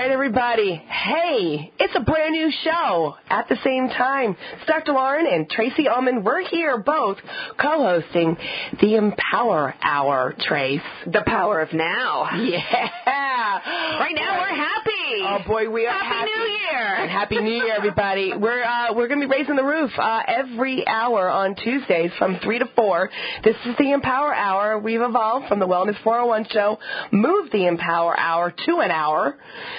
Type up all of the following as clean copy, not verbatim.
right, everybody. Hey, it's a brand new show at the same time. It's Dr. Lauren and Tracy Ullman. We're here both co-hosting the Empower Hour, Trace. The power of now. Yeah. Right now we're happy. Oh, boy, we are happy. Happy New Year. And Happy New Year, everybody. We're going to be raising the roof every hour on Tuesdays from 3 to 4. This is the Empower Hour. We've evolved from the Wellness 401 show, moved the Empower Hour to an hour.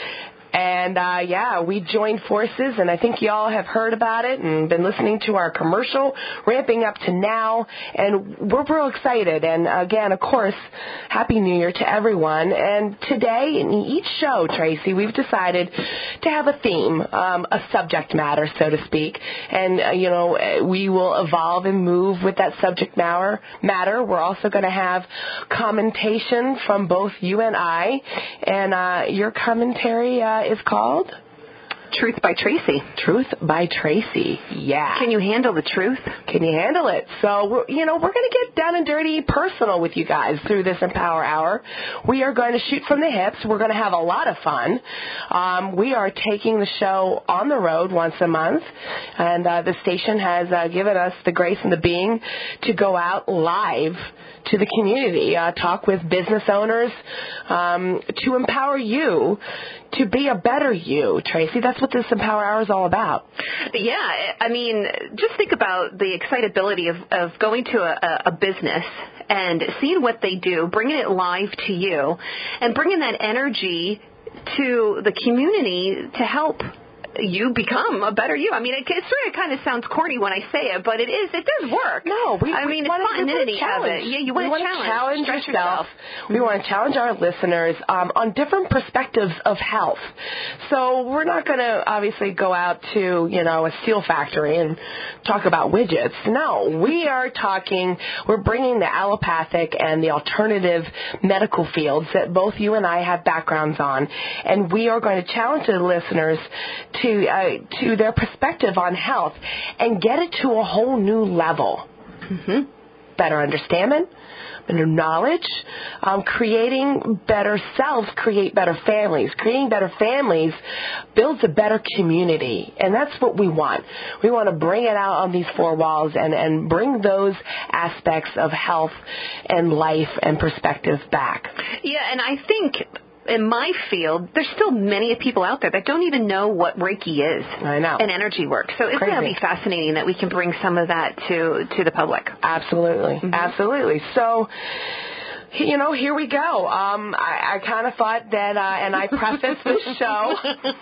And, we joined forces, and I think you all have heard about it and been listening to our commercial ramping up to now, and we're real excited. And, again, of course, Happy New Year to everyone. And today, in each show, Tracy, we've decided to have a theme, a subject matter, so to speak. And, we will evolve and move with that subject matter. We're also going to have commentation from both you and I, and your commentary is called Truth by Tracy. Truth by Tracy. Yeah. Can you handle the truth? Can you handle it? So, we're going to get down and dirty personal with you guys through this Empower Hour. We are going to shoot from the hips. We're going to have a lot of fun. We are taking the show on the road once a month, and the station has given us the grace and the being to go out live to the community, talk with business owners, to empower you to be a better you, Tracy. That's what this Empower Hour is all about. Yeah, I mean, just think about the excitability of going to a business and seeing what they do, bringing it live to you, and bringing that energy to the community to help you become a better you. I mean, it sort of kind of sounds corny when I say it, but it does work. No, it's spontaneity of it. Yeah, you want to challenge yourself. We want to challenge our listeners on different perspectives of health. So we're not going to obviously go out to, a steel factory and talk about widgets. No, we're bringing the allopathic and the alternative medical fields that both you and I have backgrounds on, and we are going to challenge the listeners to their perspective on health and get it to a whole new level. Mm-hmm. Better understanding, better knowledge, creating better selves, create better families. Creating better families builds a better community, and that's what we want. We want to bring it out on these four walls and bring those aspects of health and life and perspective back. Yeah, and I think in my field, there's still many people out there that don't even know what Reiki is. I know. And energy work. So it's going to be fascinating that we can bring some of that to the public. Absolutely. Mm-hmm. Absolutely. So, here we go. I kind of thought that, and I prefaced this show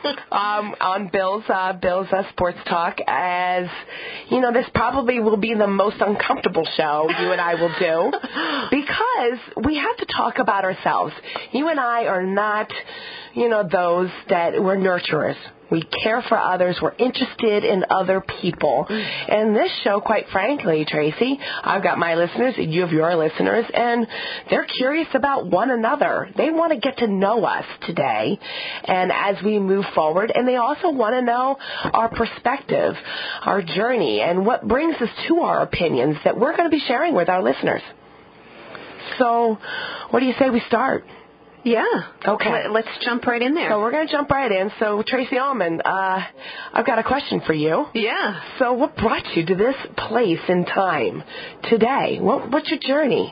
on Bill's Sports Talk as, this probably will be the most uncomfortable show you and I will do because we have to talk about ourselves. You and I are not, those that we're nurturers. We care for others. We're interested in other people. And this show, quite frankly, Tracy, I've got my listeners, you have your listeners, and they're curious about one another. They want to get to know us today and as we move forward. And they also want to know our perspective, our journey, and what brings us to our opinions that we're going to be sharing with our listeners. So what do you say we start? Yeah. Okay. Let's jump right in there. So we're going to jump right in. So, Tracy Ullman, I've got a question for you. Yeah. So what brought you to this place in time today? What's your journey?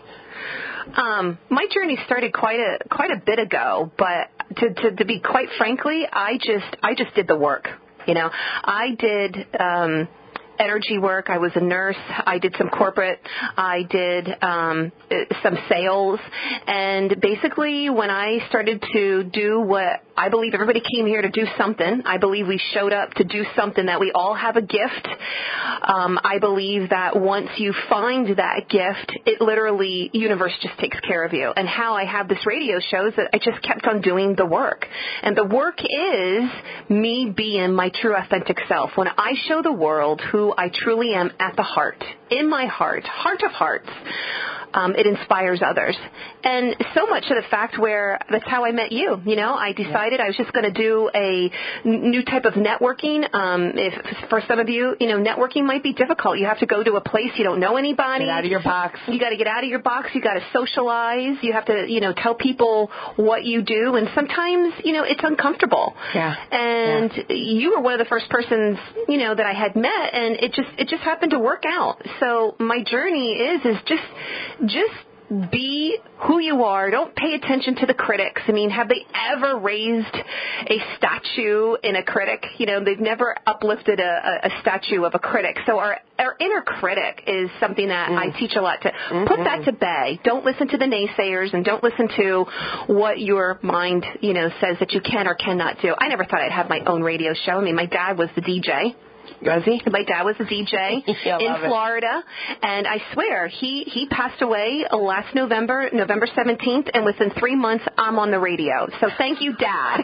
My journey started quite a bit ago, but to be quite frankly, I just did the work. I did energy work. I was a nurse. I did some corporate. I did some sales. And basically, when I started to do what I believe everybody came here to do something, I believe we showed up to do something, that we all have a gift. I believe that once you find that gift, it literally, universe just takes care of you. And how I have this radio show is that I just kept on doing the work. And the work is me being my true authentic self. When I show the world who I truly am at the heart, in my heart of hearts, it inspires others. And so much to the fact where that's how I met you. I decided I was just going to do a new type of networking. If for some of you, networking might be difficult. You have to go to a place you don't know anybody. Get out of your box. You got to get out of your box. You got to socialize. You have to, tell people what you do. And sometimes, it's uncomfortable. Yeah. And you were one of the first persons, that I had met, and it just happened to work out. So my journey is just be who you are. Don't pay attention to the critics. I mean, have they ever raised a statue in a critic? They've never uplifted a statue of a critic. So our inner critic is something that I teach a lot to put that to bay. Don't listen to the naysayers, and don't listen to what your mind, says that you can or cannot do. I never thought I'd have my own radio show. I mean, my dad was the DJ. Was he? My dad was a DJ in Florida, and I swear he passed away last November 17th, and within 3 months I'm on the radio. So thank you, Dad.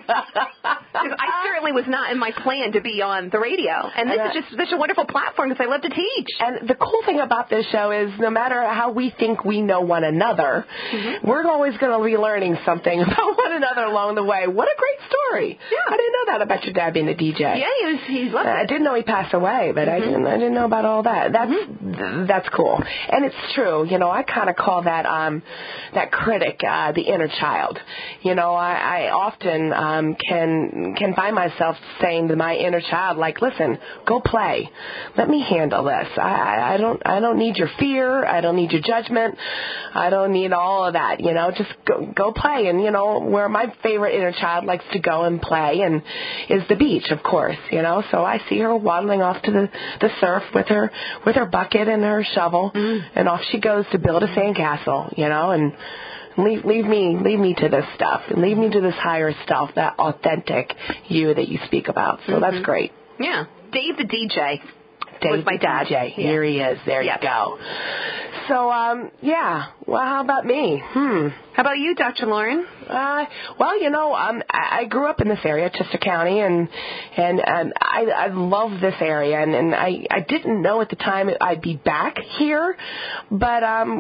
I certainly was not in my plan to be on the radio, and this is just such a wonderful platform because I love to teach. And the cool thing about this show is no matter how we think we know one another, we're always going to be learning something about one another along the way. What a great story! Yeah. I didn't know that about your dad being a DJ. Yeah, he loved it. I didn't know he passed away, but I didn't know about all that. That's cool, and it's true. I kind of call that that critic the inner child. I often can find myself saying to my inner child, like, listen, go play. Let me handle this. I don't need your fear. I don't need your judgment. I don't need all of that. Just go play. And where my favorite inner child likes to go and play and is the beach, of course. So I see her waddling off to the surf with her bucket and her shovel, and off she goes to build a sandcastle, and leave me to this stuff, and leave me to this higher self, that authentic you that you speak about. So that's great. Yeah. Dave the DJ. Dave was my dad. DJ. Here he is. There you go. So, well, how about me? How about you, Dr. Lauren? Well, I grew up in this area, Chester County, and I love this area, and I didn't know at the time I'd be back here, but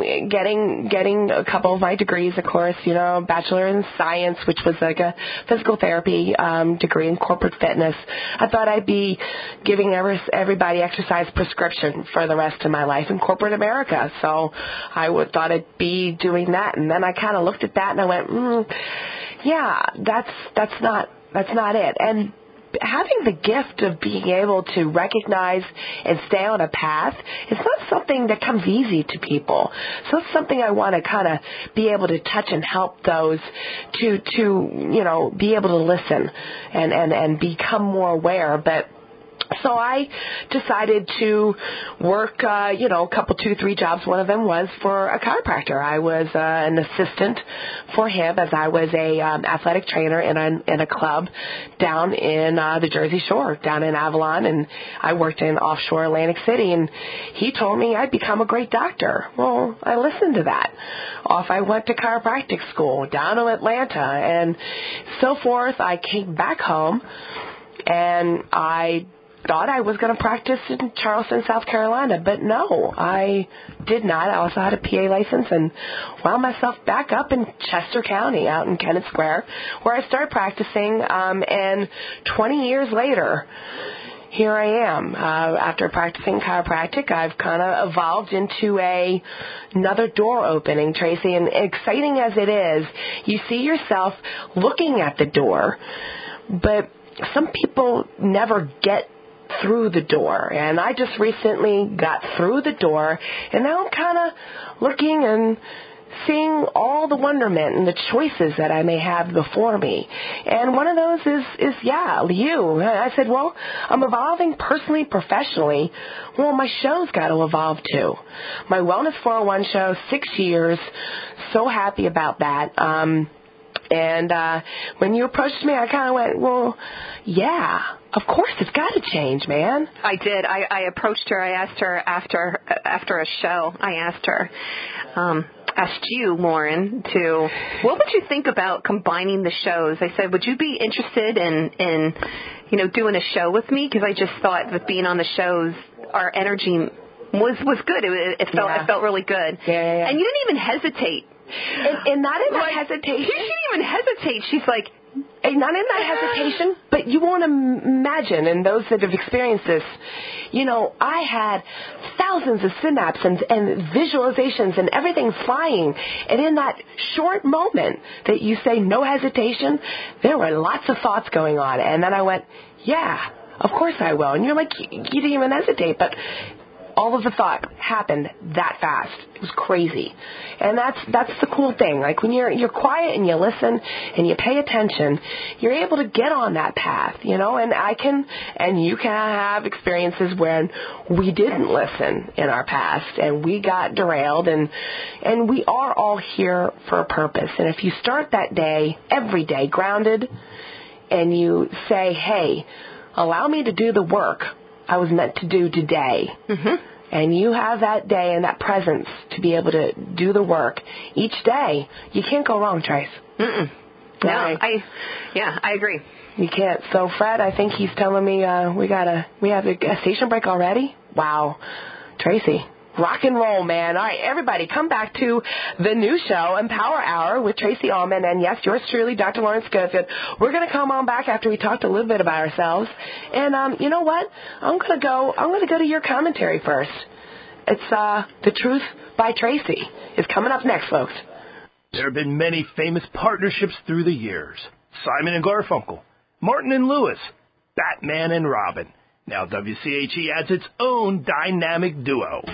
getting a couple of my degrees, of course, Bachelor in Science, which was like a physical therapy degree in corporate fitness. I thought I'd be giving everybody exercise prescription for the rest of my life in corporate America, so I thought I'd be doing that, and then I kind of looked at that and I went, yeah, that's not it. And having the gift of being able to recognize and stay on a path is not something that comes easy to people. So it's something I want to kind of be able to touch and help those to be able to listen and become more aware. But so I decided to work, a couple, 2, 3 jobs. One of them was for a chiropractor. I was an assistant for him as I was a athletic trainer in a club down in the Jersey Shore, down in Avalon, and I worked in offshore Atlantic City. And he told me I'd become a great doctor. Well, I listened to that. Off I went to chiropractic school down in Atlanta, and so forth. I came back home, and I thought I was going to practice in Charleston, South Carolina, but no, I did not. I also had a PA license and wound myself back up in Chester County out in Kennett Square, where I started practicing, and 20 years later, here I am. After practicing chiropractic, I've kind of evolved into another door opening, Tracy, and exciting as it is, you see yourself looking at the door, but some people never get through the door, and I just recently got through the door, and now I'm kind of looking and seeing all the wonderment and the choices that I may have before me. And one of those is you. I said, well, I'm evolving personally, professionally. Well, my show's got to evolve too. My Wellness 401 show, 6 years, so happy about that. And when you approached me, I kind of went, well, yeah, of course, it's got to change, man. I did. I approached her. I asked her after a show. I asked you, Lauren, what would you think about combining the shows? I said, would you be interested in doing a show with me? Because I just thought with being on the shows, our energy was good. It felt really good. Yeah. And you didn't even hesitate. And not in that hesitation. She didn't even hesitate. She's like, not in that hesitation, but you won't imagine, and those that have experienced this, I had thousands of synapses and visualizations and everything flying. And in that short moment that you say no hesitation, there were lots of thoughts going on. And then I went, yeah, of course I will. And you're like, you didn't even hesitate, but all of the thought happened that fast. It was crazy. And that's the cool thing. Like when you're quiet and you listen and you pay attention, you're able to get on that path, and you can have experiences when we didn't listen in our past and we got derailed, and we are all here for a purpose. And if you start that day, every day, grounded, and you say, hey, allow me to do the work I was meant to do today. Mm-hmm. And you have that day and that presence to be able to do the work each day. You can't go wrong, Trace. Mm-mm. No, I agree. You can't. So Fred, I think he's telling me we have a station break already. Wow, Tracy. Rock and roll, man. All right, everybody, come back to the new show, Empower Hour with Tracy Ullman, and yes, yours truly, Dr. Lauren Schofield. We're going to come on back after we talked a little bit about ourselves. And you know what? I'm going to go to your commentary first. It's The Truth by Tracy is coming up next, folks. There have been many famous partnerships through the years. Simon and Garfunkel, Martin and Lewis, Batman and Robin. Now WCHE adds its own dynamic duo.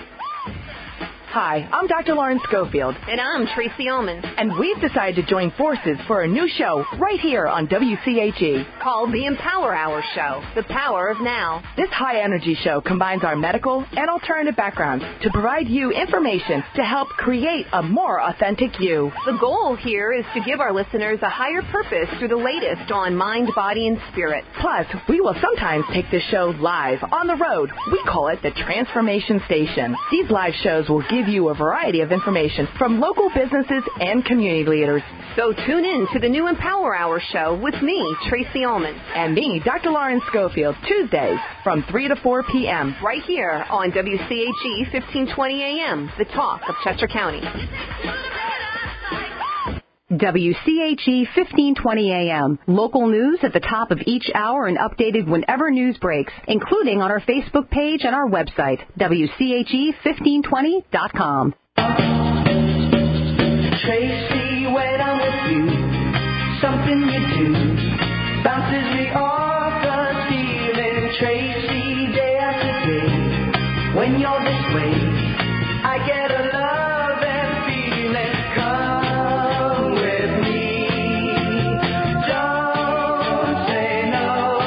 Hi, I'm Dr. Lauren Schofield. And I'm Tracy Ullman. And we've decided to join forces for a new show right here on WCHE. Called the Empower Hour Show, The Power of Now. This high-energy show combines our medical and alternative backgrounds to provide you information to help create a more authentic you. The goal here is to give our listeners a higher purpose through the latest on mind, body, and spirit. Plus, we will sometimes take this show live on the road. We call it the Transformation Station. These live shows will give you a variety of information from local businesses and community leaders. So tune in to the new Empower Hour Show with me, Tracy Ullman. And me, Dr. Lauren Schofield, Tuesdays from 3 to 4 p.m. Right here on WCHE 1520 AM, the talk of Chester County. WCHE 1520 AM. Local news at the top of each hour and updated whenever news breaks, including on our Facebook page and our website, WCHE1520.com. Tracy, when I'm with you, something you do bounces me off the ceiling. Tracy, day after day, when you're this way, I get a love and feeling. Come with me, don't say no,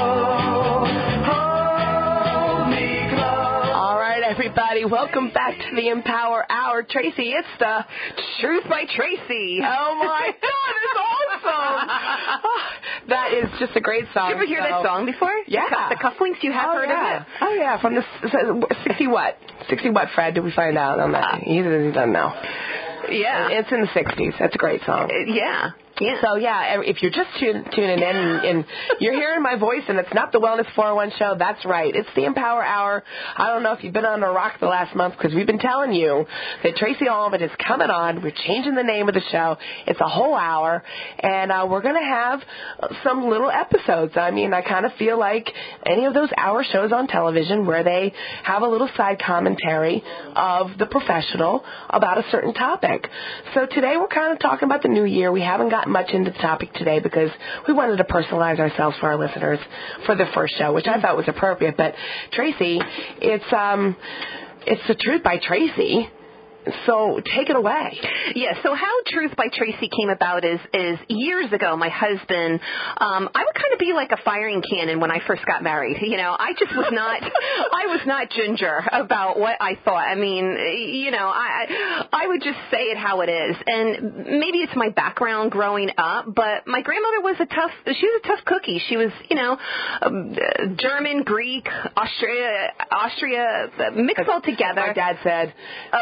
hold me close. All right, everybody, welcome back to the Empower Hour. Tracy, it's the Truth by Tracy. Oh, my God, it's awesome. That is just a great song. Did you ever hear that song before? Yeah. The cufflinks, you have heard of it? Oh, yeah, from the 60 what? 60 what, Fred, did we find out on that? He doesn't know. Yeah. It's in the 60s. That's a great song. Yeah. Yeah. So, yeah, if you're just tuning in and you're hearing my voice and it's not the Wellness 401 show, that's right. It's the Empower Hour. I don't know if you've been on a rock the last month because we've been telling you that Tracy Ullman is coming on. We're changing the name of the show. It's a whole hour, and we're going to have some little episodes. I mean, I kind of feel like any of those hour shows on television where they have a little side commentary of the professional about a certain topic. So today we're kind of talking about the new year. We haven't gotten much into the topic today because we wanted to personalize ourselves for our listeners for the first show, which I thought was appropriate. But Tracy, it's The Truth by Tracy. So take it away. Yeah, so how Truth by Tracy came about is years ago, my husband, I would kind of be like a firing cannon when I first got married. You know, I just was not, I was not ginger about what I thought. I mean, you know, I would just say it how it is. And maybe it's my background growing up, but my grandmother was a tough cookie. She was, you know, German, Greek, Austria, mixed all together. My dad said, a tough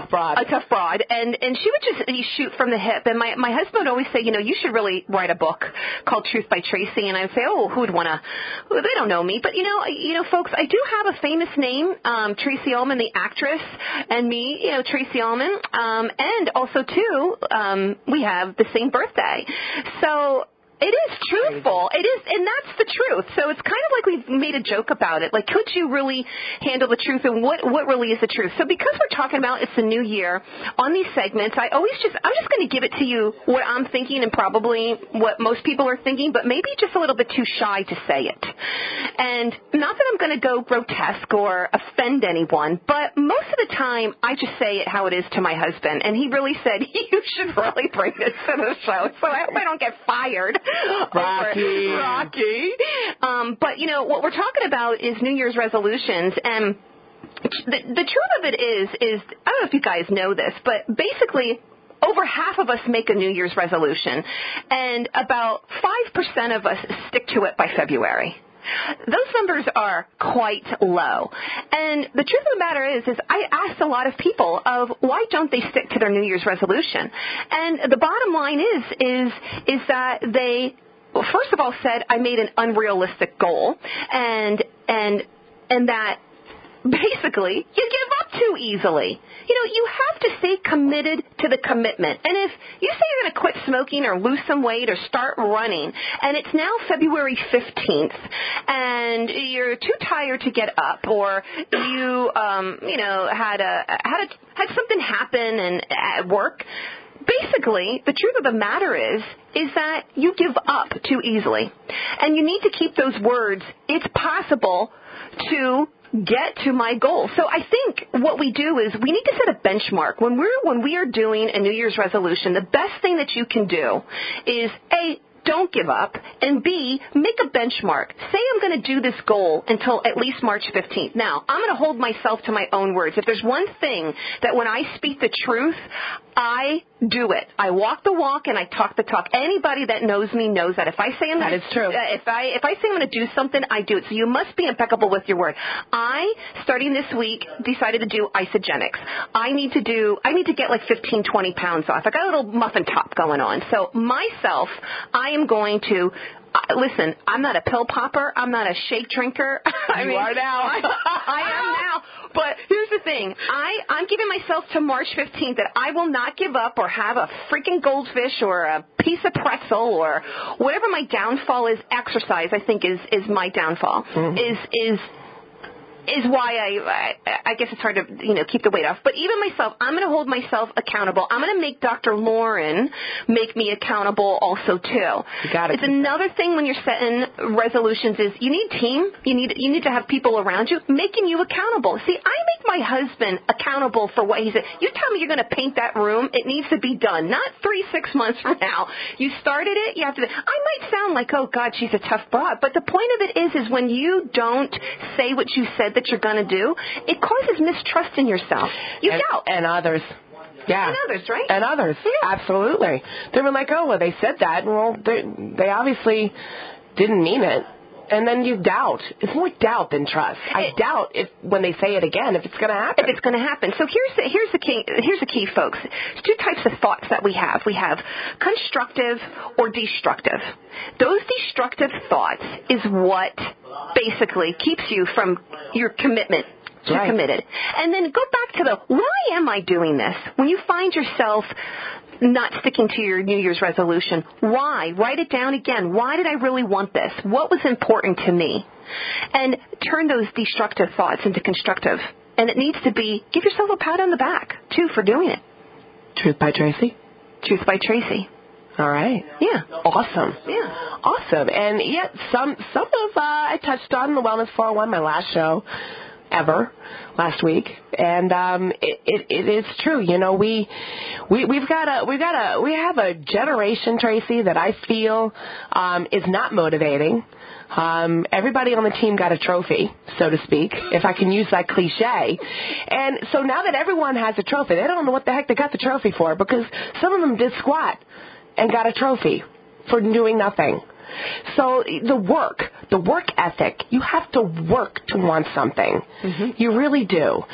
tough broad. A tough broad. And she would just shoot from the hip. And my husband would always say, you should really write a book called Truth by Tracy. And I would say, oh, who would want to? They don't know me. But, folks, I do have a famous name, Tracy Ullman, the actress, and me, Tracy Ullman. And also, too, we have the same birthday. So it is truthful. It is, and that's the truth. So it's kind of like we've made a joke about it. Like, could you really handle the truth, and what really is the truth? So because we're talking about it's the new year, on these segments, I'm just going to give it to you what I'm thinking and probably what most people are thinking, but maybe just a little bit too shy to say it. And not that I'm going to go grotesque or offend anyone, but most of the time I just say it how it is to my husband. And he really said, you should really bring this to the show, so I hope I don't get fired. Rocky. But, what we're talking about is New Year's resolutions. And the truth of it is, I don't know if you guys know this, but basically over half of us make a New Year's resolution. And about 5% of us stick to it by February. Those numbers are quite low. And the truth of the matter is I asked a lot of people of why don't they stick to their New Year's resolution? And the bottom line is that they, first of all, said I made an unrealistic goal, and that basically you give up too easily. You have to stay committed to the commitment. And if you say you're going to quit smoking or lose some weight or start running, and it's now February 15th, and you're too tired to get up, or you had something happen and at work, basically, the truth of the matter is that you give up too easily. And you need to keep those words, it's possible to get to my goal. So I think what we do is we need to set a benchmark. When we are doing a New Year's resolution, the best thing that you can do is A, don't give up, and B, make a benchmark. Say I'm going to do this goal until at least March 15th. Now, I'm going to hold myself to my own words. If there's one thing that when I speak the truth, I do it. I walk the walk and I talk the talk. Anybody that knows me knows that. If I say that is true. If I say I'm going to do something, I do it. So you must be impeccable with your word. I, starting this week, decided to do isogenics. I need to get like 15, 20 pounds off. I got a little muffin top going on. So myself, I am going to listen, I'm not a pill popper. I'm not a shake drinker. You are now. I am now. But here's the thing. I'm giving myself to March 15th that I will not give up or have a freaking goldfish or a piece of pretzel or whatever my downfall is. Exercise, I think, is my downfall. Mm-hmm. Is why I guess it's hard to keep the weight off. But even myself, I'm going to hold myself accountable. I'm going to make Dr. Lauren make me accountable also too. It's another thing when you're setting resolutions is you need team. You need to have people around you making you accountable. See, I make my husband accountable for what he said. You tell me you're going to paint that room, it needs to be done. Not 3-6 months from now. You started it, you have to. I might sound like, oh God, she's a tough broad, but the point of it is when you don't say what you said that you're going to do, it causes mistrust in yourself. You doubt. And others. Yeah. And others, right? And others. Yeah. Absolutely. They were like, oh, well, they said that. Well, they obviously didn't mean it. And then you doubt. It's more doubt than trust. I doubt when they say it again if it's going to happen. If it's going to happen. So here's the key, folks. There's two types of thoughts that we have. We have constructive or destructive. Those destructive thoughts is what basically keeps you from your commitment. You're committed. And then go back to why am I doing this? When you find yourself not sticking to your New Year's resolution, why? Write it down again. Why did I really want this? What was important to me? And turn those destructive thoughts into constructive. And it needs to be, give yourself a pat on the back, too, for doing it. Truth by Tracy? Truth by Tracy. All right. Yeah. Awesome. Yeah. Awesome. And yet some of I touched on the Wellness 401, my last show ever last week, and it is true. We have a generation, Tracy, that I feel is not motivating. Everybody on the team got a trophy, so to speak, if I can use that cliche. And so now that everyone has a trophy, they don't know what the heck they got the trophy for, because some of them did squat and got a trophy for doing nothing. So the work ethic, you have to work to want something. You really do.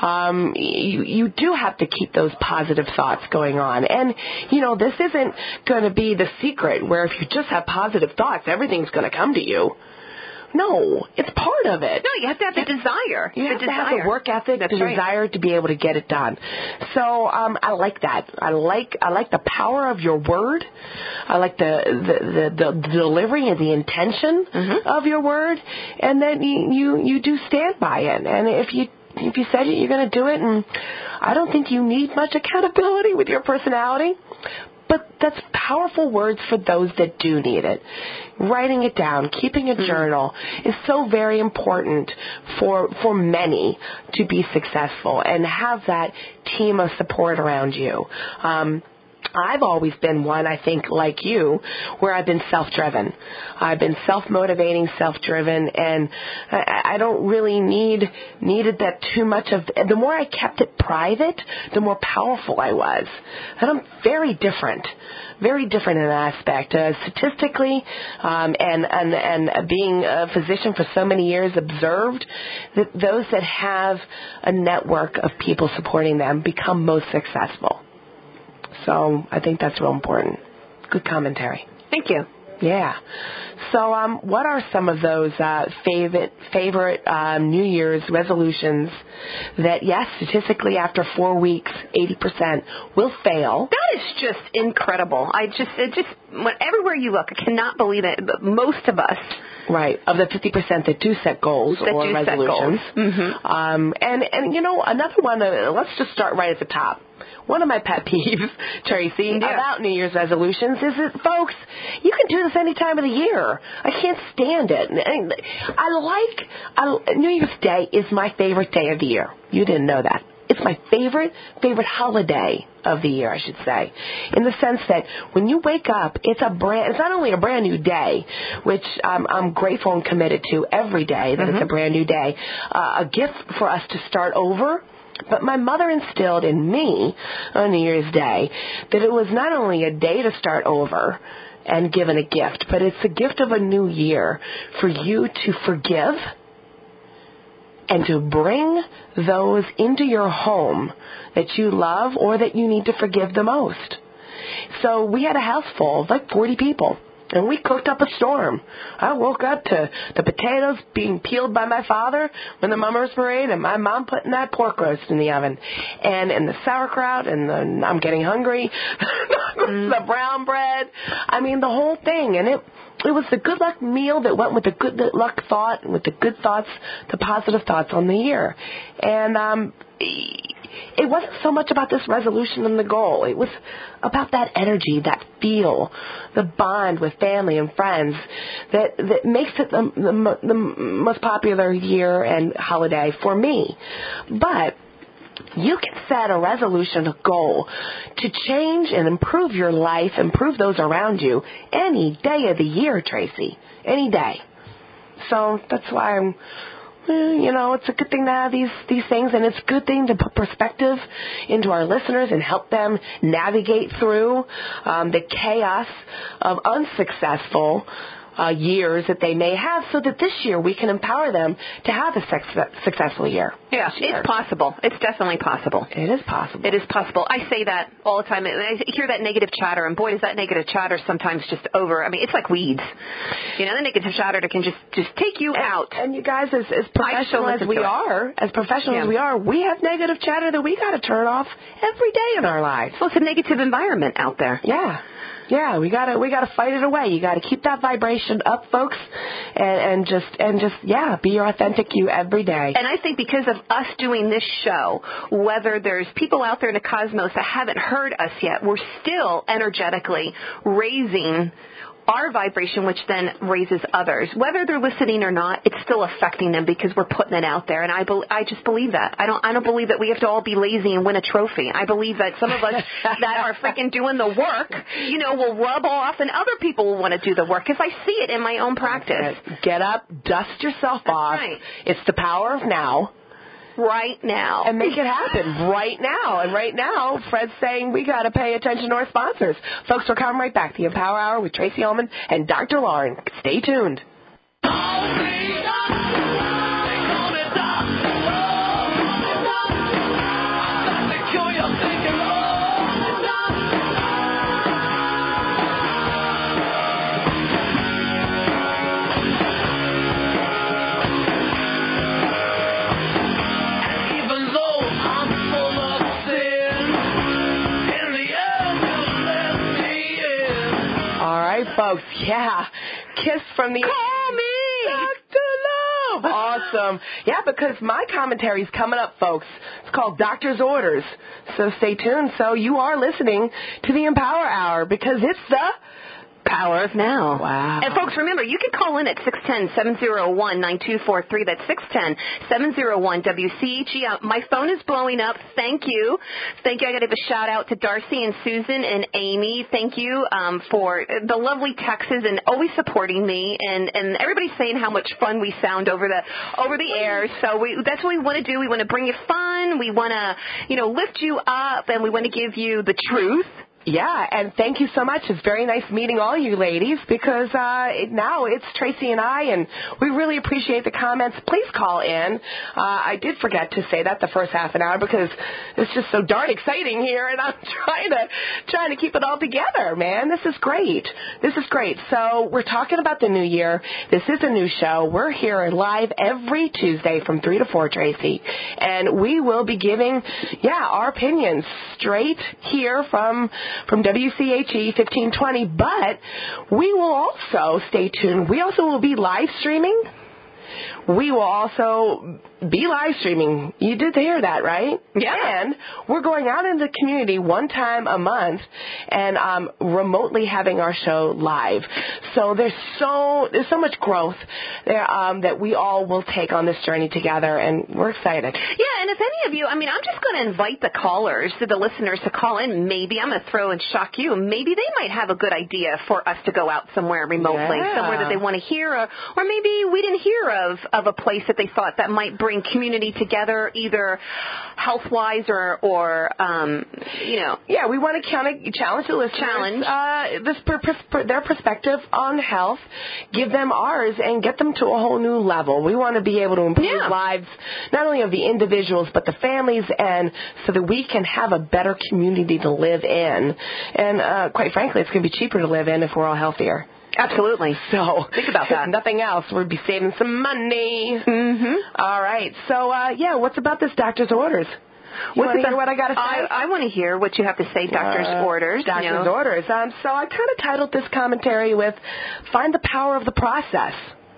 You do have to keep those positive thoughts going on. And, this isn't going to be the secret where if you just have positive thoughts, everything's going to come to you. No, it's part of it. No, you have to have the desire. You have to have the work ethic, the desire to be able to get it done. So I like that. I like the power of your word. I like the delivery and the intention of your word, and then you do stand by it. And if you said it, you're going to do it. And I don't think you need much accountability with your personality. But that's powerful words for those that do need it. Writing it down, keeping a journal is so very important for many to be successful and have that team of support around you. I've always been one, I think, like you, where I've been self-driven. I've been self-motivating, self-driven, and I don't really needed that too much of. The more I kept it private, the more powerful I was. And I'm very different in that aspect. Statistically, and being a physician for so many years, observed that those that have a network of people supporting them become most successful. So I think that's real important. Good commentary. Thank you. Yeah. So what are some of those favorite New Year's resolutions that, yes, statistically after 4 weeks, 80% will fail? That is just incredible. Everywhere you look, I cannot believe it, but most of us. Right, of the 50% that do set goals or resolutions. And another one, let's just start right at the top. One of my pet peeves, Tracy, about New Year's resolutions is that, folks, you can do this any time of the year. I can't stand it. New Year's Day is my favorite day of the year. You didn't know that. It's my favorite holiday of the year, I should say, in the sense that when you wake up, it's not only a brand new day, which I'm grateful and committed to every day, that it's a brand new day, a gift for us to start over. But my mother instilled in me on New Year's Day that it was not only a day to start over and given a gift, but it's a gift of a new year for you to forgive and to bring those into your home that you love or that you need to forgive the most. So we had a house full of like 40 people. And we cooked up a storm. I woke up to the potatoes being peeled by my father when the mummers parade, and my mom putting that pork roast in the oven, and the sauerkraut, and I'm getting hungry, the brown bread. I mean, the whole thing. And it was the good luck meal that went with the good luck thought, and with the good thoughts, the positive thoughts on the year. And it wasn't so much about this resolution and the goal. It was about that energy, that feel, the bond with family and friends that makes it the most popular year and holiday for me. But you can set a resolution, a goal, to change and improve your life, improve those around you, any day of the year, Tracy. Any day. So that's why it's a good thing to have these things, and it's a good thing to put perspective into our listeners and help them navigate through the chaos of unsuccessful years that they may have, so that this year we can empower them to have a successful year. Yeah, it's possible. It's definitely possible. It is possible. It is possible. I say that all the time. I hear that negative chatter, and boy, does that negative chatter sometimes just it's like weeds. The negative chatter that can just take you out. And you guys, as professional as we are, we have negative chatter that we got to turn off every day in our lives. So it's a negative environment out there. Yeah. Yeah, we gotta fight it away. You gotta keep that vibration up, folks, and just be your authentic you every day. And I think because of us doing this show, whether there's people out there in the cosmos that haven't heard us yet, we're still energetically raising our vibration, which then raises others. Whether they're listening or not, it's still affecting them because we're putting it out there. And I just believe that. I don't believe that we have to all be lazy and win a trophy. I believe that some of us that are freaking doing the work, will rub off, and other people will want to do the work, because I see it in my own practice. Get up, dust yourself off. Right. It's the power of now. right now. And make it happen right now. And right now, Fred's saying we got to pay attention to our sponsors. Folks, we're coming right back. The Empower Hour with Tracy Ullman and Dr. Lauren. Stay tuned. Folks, yeah, Kiss from the... Call me! Dr. Love! Awesome. Yeah, because my commentary's coming up, folks. It's called Doctor's Orders. So stay tuned. So you are listening to the Empower Hour because it's the... Power of Now. Wow. And folks, remember, you can call in at 610-701-9243. That's 610-701-WCHE. My phone is blowing up. Thank you. Thank you. I got to give a shout out to Darcy and Susan and Amy. Thank you for the lovely texts and always supporting me. And everybody's saying how much fun we sound over the air. So that's what we want to do. We want to bring you fun. We want to, lift you up, and we want to give you the truth. Yeah, and thank you so much. It's very nice meeting all you ladies because now it's Tracy and I, and we really appreciate the comments. Please call in. I did forget to say that the first half an hour because it's just so darn exciting here, and I'm trying to keep it all together, man. This is great. So we're talking about the new year. This is a new show. We're here live every Tuesday from 3 to 4, Tracy, and we will be giving, our opinions straight here from WCHE 1520, but we will also, stay tuned, we also will be live streaming. We will also be live streaming. You did hear that, right? Yeah. And we're going out in the community one time a month and remotely having our show live. So there's so much growth there that we all will take on this journey together, and we're excited. Yeah, and if any of you, I'm just going to invite the callers, the listeners, to call in. Maybe I'm going to throw and shock you. Maybe they might have a good idea for us to go out somewhere remotely, somewhere that they want to hear, or maybe we didn't hear of a place that they thought that might bring community together, either health-wise or Yeah, we want to challenge the listeners. Their perspective on health, give them ours, and get them to a whole new level. We want to be able to improve lives, not only of the individuals, but the families, and so that we can have a better community to live in. And quite frankly, it's going to be cheaper to live in if we're all healthier. Absolutely. So think about that. If nothing else, we'd be saving some money. Mm-hmm. All right. So, what's about this doctor's orders? You want to hear what I got to say? I want to hear what you have to say, doctor's orders. Doctor's orders. So I kind of titled this commentary with Find the Power of the Process.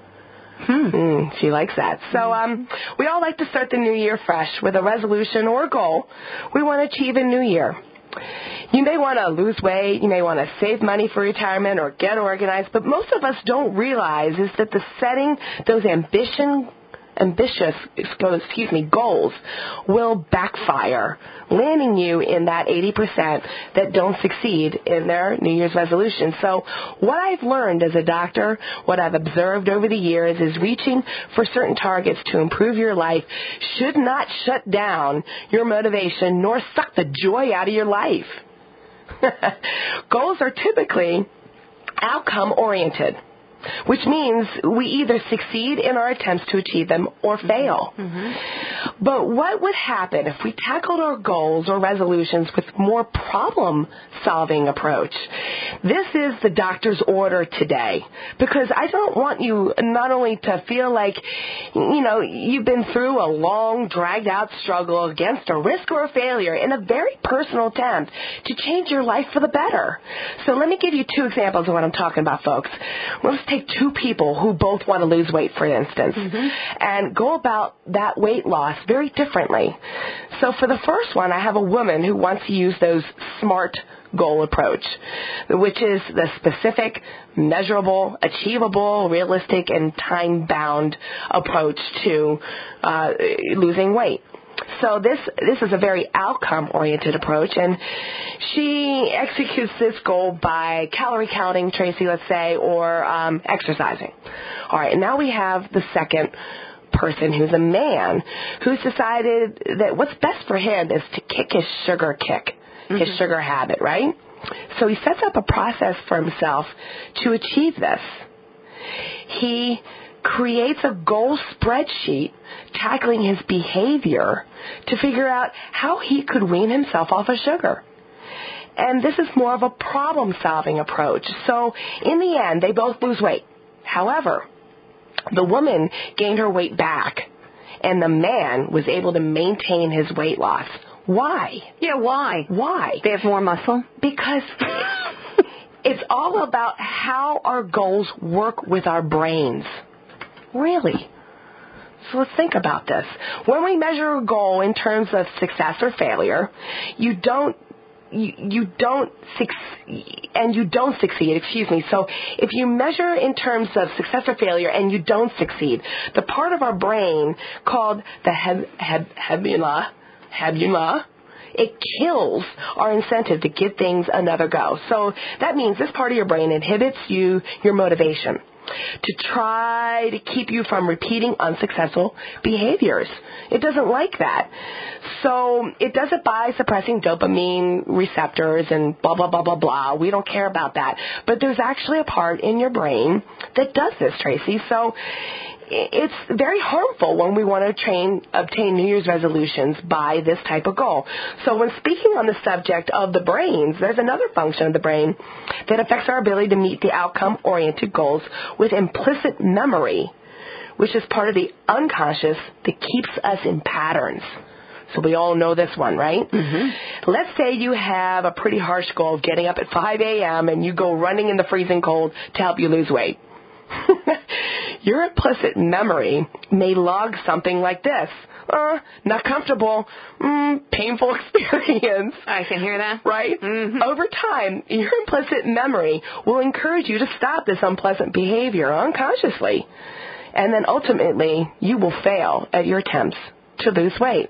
She likes that. So we all like to start the new year fresh with a resolution or a goal we want to achieve in new year. You may want to lose weight, you may want to save money for retirement or get organized, but most of us don't realize is that the setting those ambitious goals will backfire, landing you in that 80% that don't succeed in their New Year's resolution. So what I've learned as a doctor, what I've observed over the years is reaching for certain targets to improve your life should not shut down your motivation nor suck the joy out of your life. Goals are typically outcome-oriented, which means we either succeed in our attempts to achieve them or fail. Mm-hmm. But what would happen if we tackled our goals or resolutions with more problem-solving approach? This is the doctor's order today, because I don't want you not only to feel like, you've been through a long, dragged-out struggle against a risk or a failure in a very personal attempt to change your life for the better. So let me give you 2 examples of what I'm talking about, folks. Let's take 2 people who both want to lose weight, for instance, and go about that weight loss very differently. So for the first one, I have a woman who wants to use those SMART goal approach, which is the specific, measurable, achievable, realistic, and time-bound approach to losing weight. So this is a very outcome-oriented approach, and she executes this goal by calorie counting, Tracy, let's say, or exercising. All right, and now we have the second person who's a man who's decided that what's best for him is to kick his sugar his sugar habit, right? So he sets up a process for himself to achieve this. He creates a goal spreadsheet tackling his behavior to figure out how he could wean himself off of sugar. And this is more of a problem-solving approach. So in the end, they both lose weight. However, the woman gained her weight back, and the man was able to maintain his weight loss. Why? Yeah, why? Why? They have more muscle? Because it's all about how our goals work with our brains. Really. So let's think about this. When we measure a goal in terms of success or failure, you don't succeed. So if you measure in terms of success or failure and you don't succeed, the part of our brain called the hebula, it kills our incentive to give things another go. So that means this part of your brain inhibits your motivation to try to keep you from repeating unsuccessful behaviors. It doesn't like that. So it does it by suppressing dopamine receptors and blah, blah, blah, blah, blah. We don't care about that. But there's actually a part in your brain that does this, Tracy. So it's very harmful when we want to obtain New Year's resolutions by this type of goal. So when speaking on the subject of the brains, there's another function of the brain that affects our ability to meet the outcome-oriented goals with implicit memory, which is part of the unconscious that keeps us in patterns. So we all know this one, right? Mm-hmm. Let's say you have a pretty harsh goal of getting up at 5 a.m. and you go running in the freezing cold to help you lose weight. Your implicit memory may log something like this. Not comfortable, painful experience. I can hear that. Right? Mm-hmm. Over time, your implicit memory will encourage you to stop this unpleasant behavior unconsciously. And then ultimately, you will fail at your attempts to lose weight.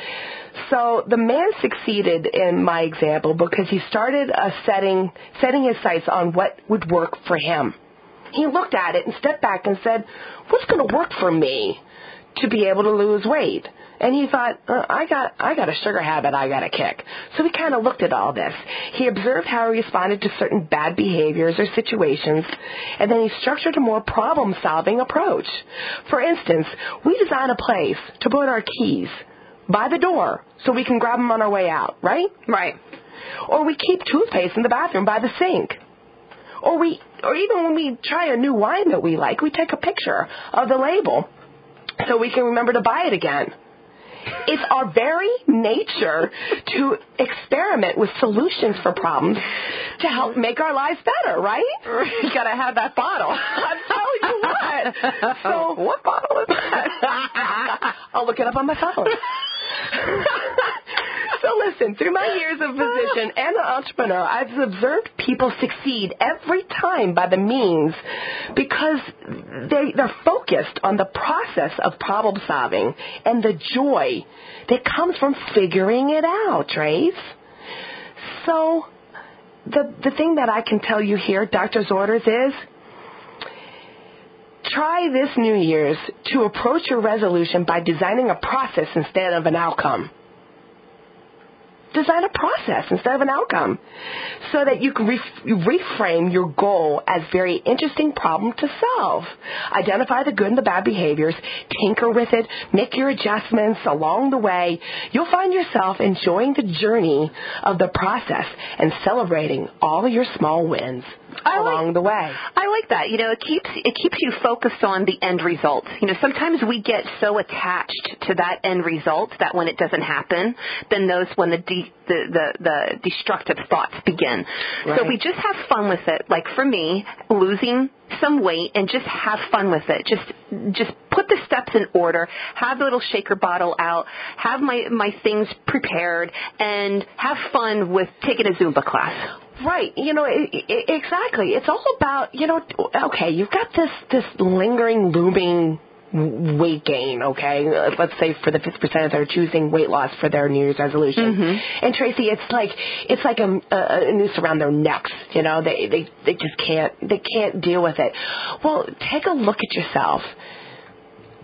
So the man succeeded in my example because he started setting his sights on what would work for him. He looked at it and stepped back and said, what's going to work for me to be able to lose weight? And he thought, I got a sugar habit I got to kick. So he kind of looked at all this. He observed how he responded to certain bad behaviors or situations, and then he structured a more problem-solving approach. For instance, we design a place to put our keys by the door so we can grab them on our way out, right? Right. Or we keep toothpaste in the bathroom by the sink. Or even when we try a new wine that we like, we take a picture of the label so we can remember to buy it again. It's our very nature to experiment with solutions for problems to help make our lives better, right? You got to have that bottle. I'm telling you what. So what bottle is that? I'll look it up on my phone. So listen, through my years of physician and an entrepreneur, I've observed people succeed every time by the means because they're focused on the process of problem solving and the joy that comes from figuring it out, Trace. So the thing that I can tell you here, doctor's orders, is try this New Year's to approach your resolution by designing a process instead of an outcome. Design a process instead of an outcome so that you can reframe your goal as very interesting problem to solve. Identify the good and the bad behaviors, tinker with it, make your adjustments along the way. You'll find yourself enjoying the journey of the process and celebrating all of your small wins along the way. I like that. It keeps you focused on the end result. Sometimes we get so attached to that end result that when it doesn't happen, then when the destructive thoughts begin. Right. So we just have fun with it. Like for me, losing some weight and just have fun with it. Just put the steps in order, have the little shaker bottle out, have my things prepared, and have fun with taking a Zumba class. Right. Exactly. It's all about, okay, you've got this lingering, looming weight gain, okay? Let's say for the 50% that are choosing weight loss for their New Year's resolution. Mm-hmm. And Tracy, it's like a noose around their necks, they just can't deal with it. Well, take a look at yourself.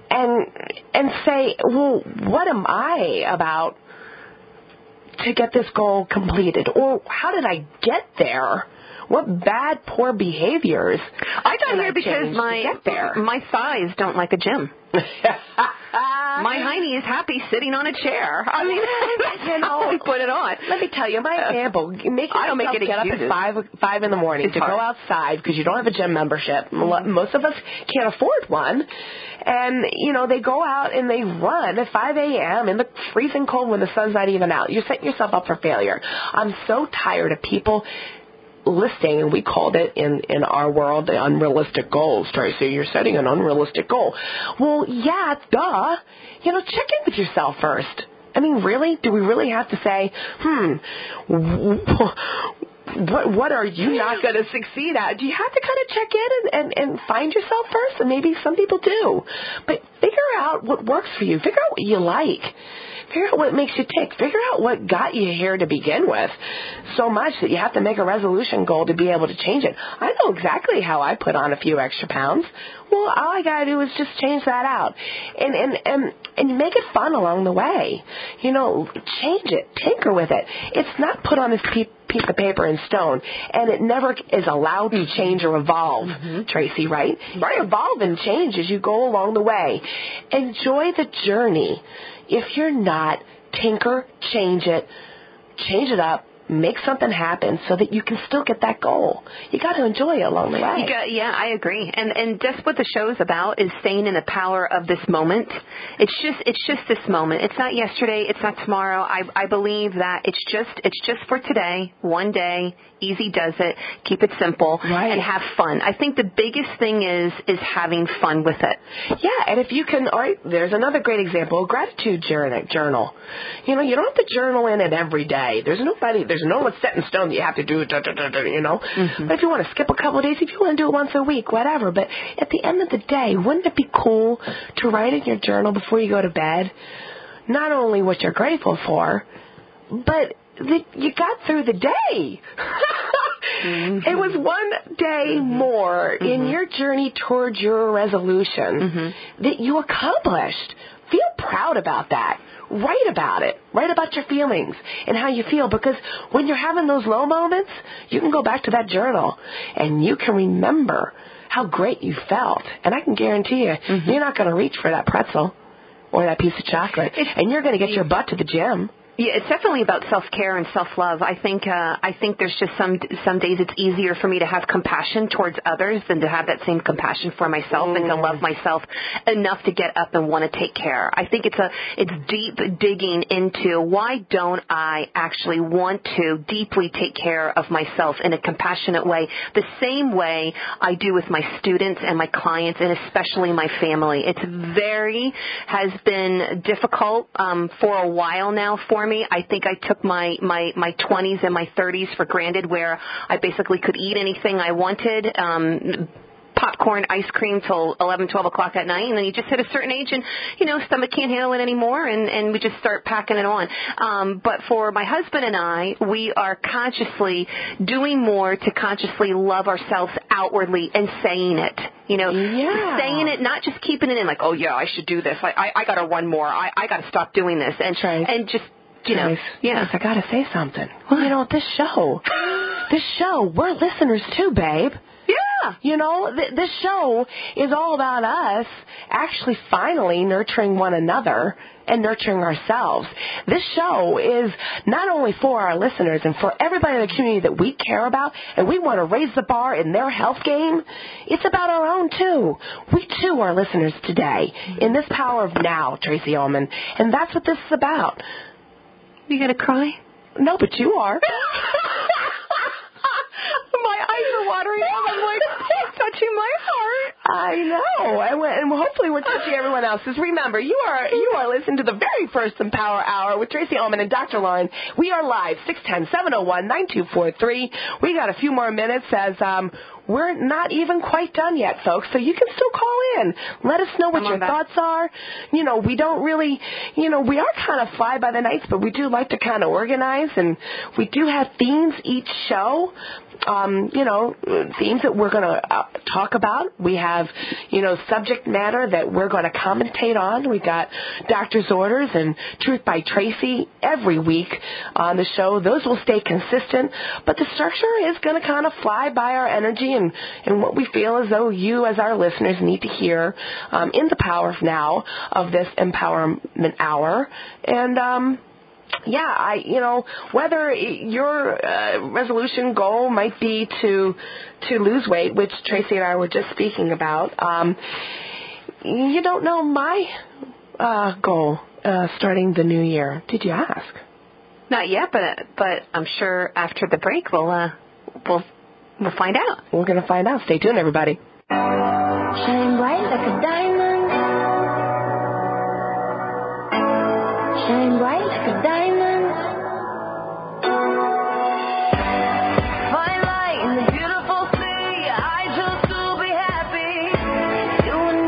and say, well, what am I about to get this goal completed? Or how did I get there? What bad, poor behaviors? I got here because my thighs don't like a gym. My hiney is happy sitting on a chair. I mean, I put it on. Let me tell you, my example, I don't make any get up at 5 in the morning to go outside because you don't have a gym membership. Most of us can't afford one. And, they go out and they run at 5 a.m. in the freezing cold when the sun's not even out. You're setting yourself up for failure. I'm so tired of people listing, and we called it in our world the unrealistic goals. Tracy, you're setting an unrealistic goal. Well, yeah, duh. Check in with yourself first. I mean, really? Do we really have to say, what are you not going to succeed at? Do you have to kind of check in and find yourself first? And maybe some people do. But figure out what works for you. Figure out what you like. Figure out what makes you tick. Figure out what got you here to begin with so much that you have to make a resolution goal to be able to change it. I know exactly how I put on a few extra pounds. Well, all I got to do is just change that out and make it fun along the way. Change it. Tinker with it. It's not put on this piece of paper in stone, and it never is allowed to change or evolve, Tracy, right? Right. You evolve and change as you go along the way. Enjoy the journey. If you're not, tinker, change it up, make something happen so that you can still get that goal. You got to enjoy it along the way. Yeah, I agree. And just what the show's about is staying in the power of this moment. It's just this moment. It's not yesterday. It's not tomorrow. I believe that it's just for today, one day. Easy does it. Keep it simple, right, and have fun. I think the biggest thing is having fun with it. Yeah, and if you can, all right, there's another great example, a gratitude journal. You don't have to journal in it every day. There's no one set in stone that you have to do it, But if you want to skip a couple of days, if you want to do it once a week, whatever. But at the end of the day, wouldn't it be cool to write in your journal before you go to bed not only what you're grateful for, but you got through the day. It was one day more in your journey towards your resolution that you accomplished. Feel proud about that. Write about it. Write about your feelings and how you feel, because when you're having those low moments, you can go back to that journal and you can remember how great you felt. And I can guarantee you, you're not going to reach for that pretzel or that piece of chocolate, and you're going to get your butt to the gym. Yeah, it's definitely about self-care and self-love. I think there's just some days it's easier for me to have compassion towards others than to have that same compassion for myself and to love myself enough to get up and want to take care. I think it's deep digging into why don't I actually want to deeply take care of myself in a compassionate way, the same way I do with my students and my clients and especially my family. Has been difficult for a while now for me. I think I took my 20s and my 30s for granted, where I basically could eat anything I wanted, popcorn, ice cream till 11, 12 o'clock at night, and then you just hit a certain age and, stomach can't handle it anymore, and we just start packing it on. But for my husband and I, we are consciously doing more to consciously love ourselves outwardly and saying it. Saying it, not just keeping it in like, oh, yeah, I should do this. I got to run more. I got to stop doing this. And just, Yes, I got to say something. What? This show, we're listeners too, babe. Yeah. This show is all about us actually finally nurturing one another and nurturing ourselves. This show is not only for our listeners and for everybody in the community that we care about and we want to raise the bar in their health game. It's about our own, too. We, too, are listeners today in this power of now, Tracy Ullman. And that's what this is about. You going to cry? No, but you are. My eyes are watering. I'm like, it's touching my heart. I know. And hopefully we're touching everyone else's. Remember, you are listening to the very first Empower Hour with Tracy Ullman and Dr. Lauren. We are live, 610-701-9243. We got a few more minutes as we're not even quite done yet, folks, so you can still call in. Let us know what your thoughts are. We don't really, we are kind of fly by the nights, but we do like to kind of organize, and we do have themes each show. themes that we're going to talk about. We have, subject matter that we're going to commentate on. We've got Doctor's Orders and Truth by Tracy every week on the show. Those will stay consistent, but the structure is going to kind of fly by our energy and what we feel as though you as our listeners need to hear in the power of now of this Empowerment Hour. And, whether your resolution goal might be to lose weight, which Tracy and I were just speaking about, you don't know my goal starting the new year. Did you ask? Not yet, but I'm sure after the break we'll find out. We're going to find out. Stay tuned, everybody. Shine bright like a diamond. Shine bright like a diamond. Fine light in the beautiful sea. I chose to be happy. You and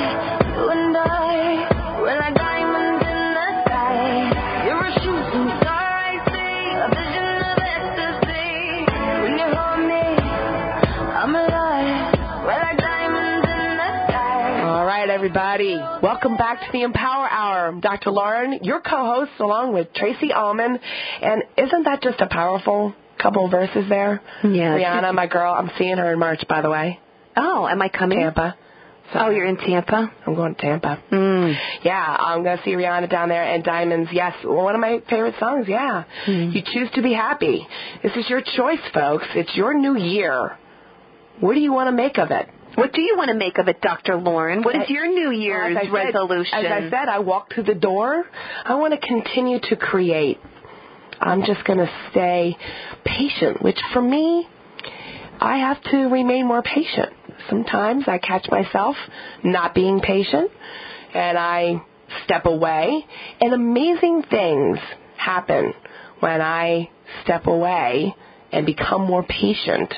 I, we're like diamonds in the sky. You're a shooting star I see, a vision of ecstasy. When you hold me, I'm alive. We're like diamonds in the sky. All right, everybody. Welcome back to the Empower Hour. I'm Dr. Lauren, your co-host, along with Tracy Allman. And isn't that just a powerful couple of verses there? Yeah. Rihanna, my girl, I'm seeing her in March, by the way. Oh, am I coming? Tampa. So you're in Tampa? I'm going to Tampa. Mm. Yeah, I'm going to see Rihanna down there. And Diamonds, yes, one of my favorite songs, yeah. You choose to be happy. This is your choice, folks. It's your new year. What do you want to make of it? What do you want to make of it, Dr. Lauren? What is your New Year's resolution? As I said, I walk through the door. I want to continue to create. I'm just going to stay patient, which for me, I have to remain more patient. Sometimes I catch myself not being patient, and I step away, and amazing things happen when I step away and become more patient.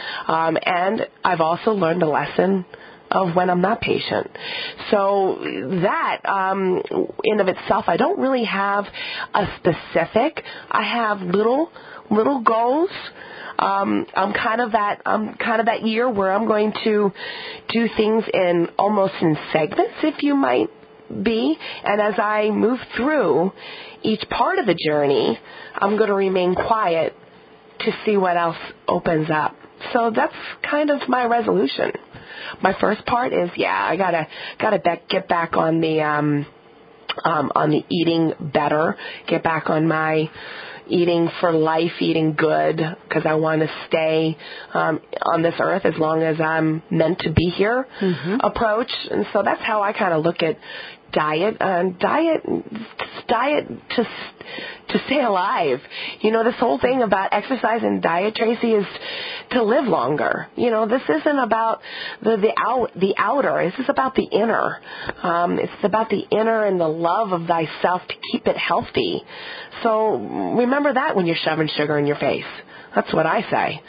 And I've also learned a lesson of when I'm not patient. So that, in of itself, I don't really have a specific. I have little goals. I'm kind of that year where I'm going to do things almost in segments, if you might be. And as I move through each part of the journey, I'm going to remain quiet to see what else opens up. So that's kind of my resolution. My first part is, I gotta get back on the eating better, get back on my eating for life, eating good, because I want to stay on this earth as long as I'm meant to be here approach. And so that's how I kind of look at diet to stay alive. This whole thing about exercise and diet, Tracy, is to live longer. This isn't about the outer. This is about the inner. It's about the inner and the love of thyself to keep it healthy. So remember that when you're shoving sugar in your face. That's what I say.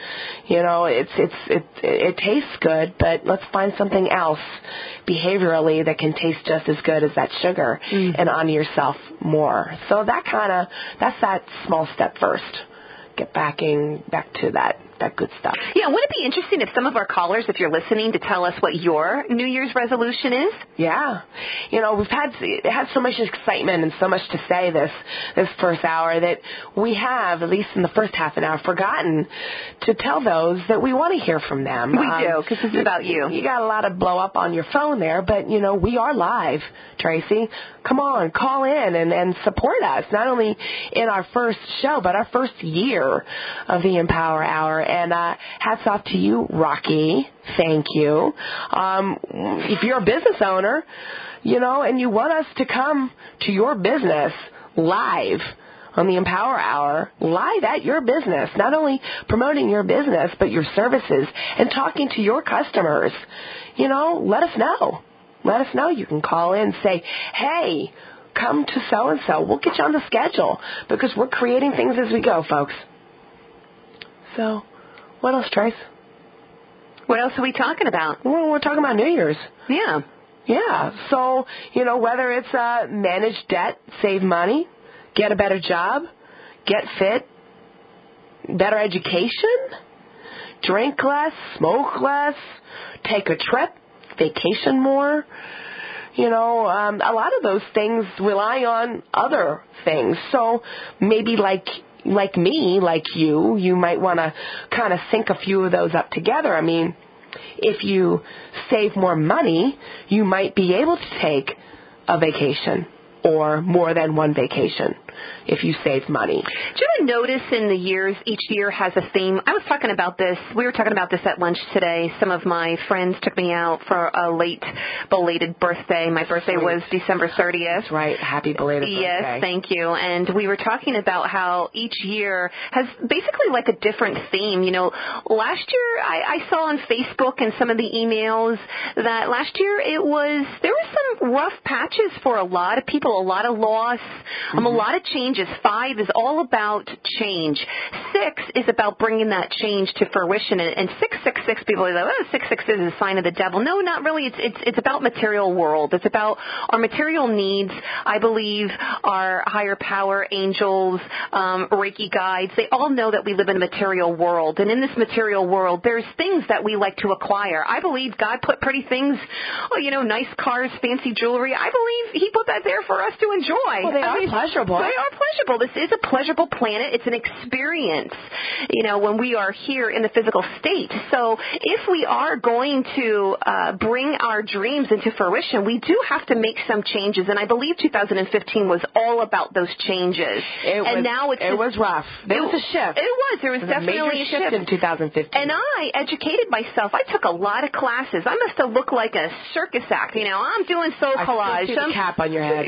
It tastes good, but let's find something else behaviorally that can taste just as good as that sugar and honor yourself more. So that's that small step first. Get back to that good stuff. Yeah, would it be interesting if some of our callers, if you're listening, to tell us what your New Year's resolution is? Yeah. We've had so much excitement and so much to say this first hour that we have, at least in the first half an hour, forgotten to tell those that we want to hear from them. We do, because this is about you. You got a lot of blow up on your phone there, but, we are live, Tracy. Come on, call in and support us, not only in our first show, but our first year of the Empower Hour. And hats off to you, Rocky. Thank you. If you're a business owner, and you want us to come to your business live on the Empower Hour, live at your business, not only promoting your business, but your services and talking to your customers, let us know. Let us know. You can call in and say, hey, come to so-and-so. We'll get you on the schedule because we're creating things as we go, folks. So, what else, Trace? What else are we talking about? Well, we're talking about New Year's. Yeah. Yeah. So, whether it's manage debt, save money, get a better job, get fit, better education, drink less, smoke less, take a trip, vacation more. You know, a lot of those things rely on other things. So maybe like me, like you might want to kind of sync a few of those up together. I mean, if you save more money, you might be able to take a vacation or more than one vacation if you save money. Do you ever notice in the years, each year has a theme? I was talking about this. We were talking about this at lunch today. Some of my friends took me out for a late, belated birthday. My birthday was December 30th. That's right. Happy belated birthday. Yes, thank you. And we were talking about how each year has basically like a different theme. You know, last year I saw on Facebook and some of the emails that last year there were some rough patches for a lot of people, a lot of loss, a lot of changes. 5 is all about change. 6 is about bringing that change to fruition. And 666, people are like, 666 is a sign of the devil. No, not really. It's about material world. It's about our material needs. I believe our higher power, angels, Reiki guides, they all know that we live in a material world. And in this material world, there's things that we like to acquire. I believe God put pretty things, nice cars, fancy jewelry. I believe He put that there for us to enjoy. Well, they are pleasurable. They are pleasurable. This is a pleasurable planet. It's an experience, when we are here in the physical state. So if we are going to bring our dreams into fruition, we do have to make some changes. And I believe 2015 was all about those changes. It was rough. There was a shift. It was. There was definitely a shift in 2015. And I educated myself. I took a lot of classes. I must have looked like a circus act. I'm doing soul collage. I still see the cap on your head.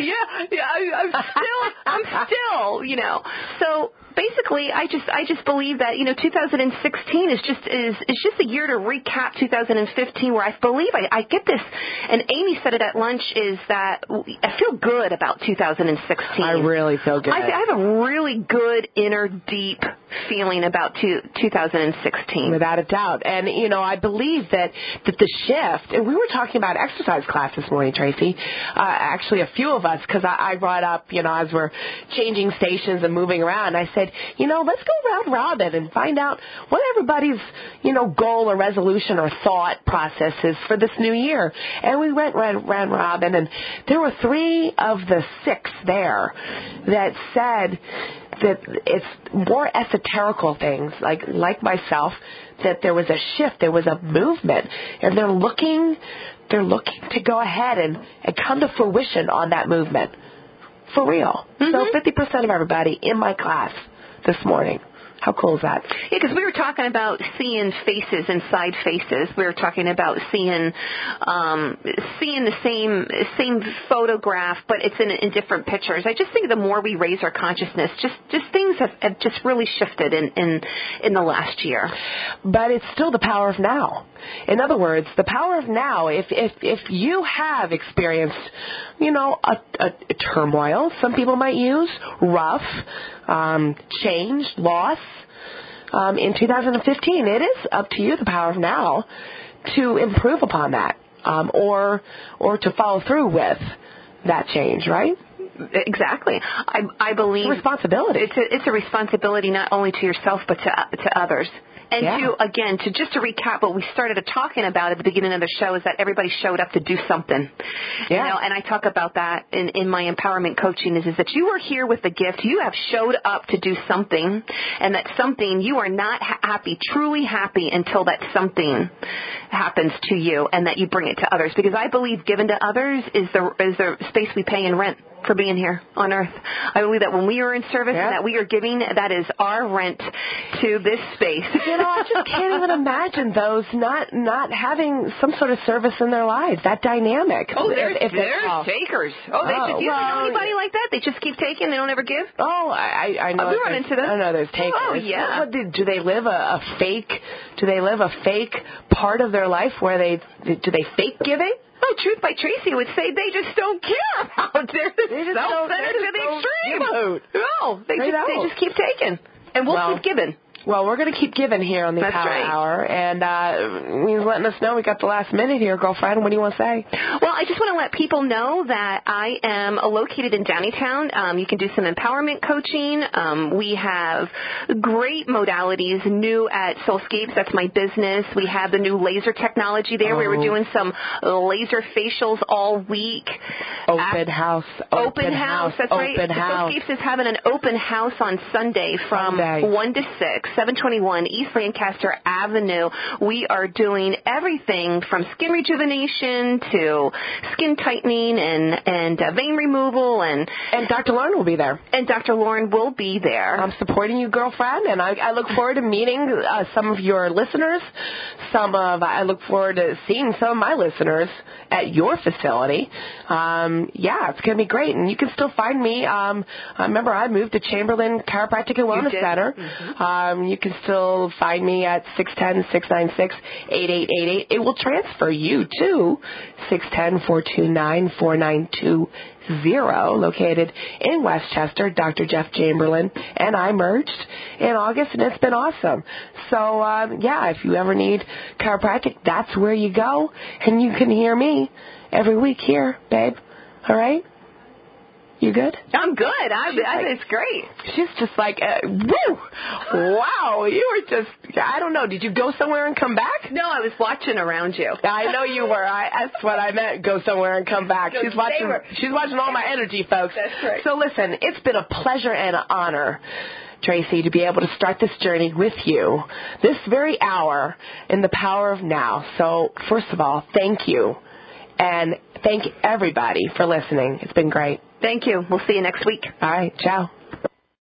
I'm still, So basically, I just believe that 2016 is just a year to recap 2015, where I believe I get this, and Amy said it at lunch, is that I feel good about 2016. I really feel good. I have a really good inner deep feeling about 2016. Without a doubt. And, I believe that the shift, and we were talking about exercise class this morning, Tracy, actually a few of us, because I brought up, as we're changing stations and moving around, I said, let's go round robin and find out what everybody's, goal or resolution or thought process is for this new year. And we went round robin, and there were 3 of the 6 there that said that it's more esoterical things, like myself, that there was a shift, there was a movement, and they're looking to go ahead and come to fruition on that movement. For real. Mm-hmm. So 50% of everybody in my class this morning. How cool is that? Yeah, because we were talking about seeing faces inside faces. We were talking about seeing the same photograph, but it's in different pictures. I just think the more we raise our consciousness, just things have just really shifted in the last year. But it's still the power of now. In other words, the power of now. If you have experienced, a turmoil, some people might use rough, change, loss. In 2015, it is up to you, the power of now, to improve upon that, or to follow through with that change, right? Exactly. I believe it's a responsibility. It's a responsibility not only to yourself but to others. And to recap what we started talking about at the beginning of the show, is that everybody showed up to do something. Yeah. And I talk about that in my empowerment coaching is that you are here with a gift. You have showed up to do something, and that something, you are not truly happy until that something happens to you and that you bring it to others. Because I believe given to others is the space we pay in rent for being here on earth. I believe that when we are in service and that we are giving, that is our rent to this space. I just can't even imagine those not having some sort of service in their lives. That dynamic. Oh, there's takers. Oh, do you know anybody like that? They just keep taking, they don't ever give? Oh, I know. We run into them. I know there's takers. Oh, yeah. Do they live a fake? Do they live a fake part of their life where do they fake giving? Oh, Truth by Tracy would say they just don't care about it. They're self-centered to the extreme. No, they just keep taking. And we'll keep giving. Well, we're going to keep giving here on the That's Power right. Hour, and he's letting us know we got the last minute here, girlfriend. What do you want to say? Well, I just want to let people know that I am located in Downeytown. You can do some empowerment coaching. We have great modalities new at Soulscapes. That's my business. We have the new laser technology there. We were doing some laser facials all week. Open house. Open house. That's right. Open house. Soulscapes is having an open house on Sunday from 1 to 6, 721 East Lancaster Avenue. We are doing everything from skin rejuvenation to skin tightening and vein removal. And Dr. Lauren will be there. And Dr. Lauren will be there. I'm supporting you, girlfriend, and I look forward to meeting some of your listeners. I look forward to seeing some of my listeners at your facility. Yeah, it's going to be great. And you can still find me. I remember I moved to Chamberlain Chiropractic and Wellness Center. Mm-hmm. You can still find me at 610-696-8888. It will transfer you to 610-429-4920, located in Westchester. Dr. Jeff Chamberlain and I merged in August, and it's been awesome. So, yeah, if you ever need chiropractic, that's where you go, and you can hear me every week here, babe. All right? You good? I'm good. I think it's great. She's just like, woo! Wow, you were just, I don't know, did you go somewhere and come back? No, I was watching around you. I know you were. That's what I meant, go somewhere and come back. She's watching all my energy, folks. That's right. So listen, it's been a pleasure and an honor, Tracy, to be able to start this journey with you this very hour in the power of now. So, first of all, thank you. And thank everybody for listening. It's been great. Thank you. We'll see you next week. All right. Ciao.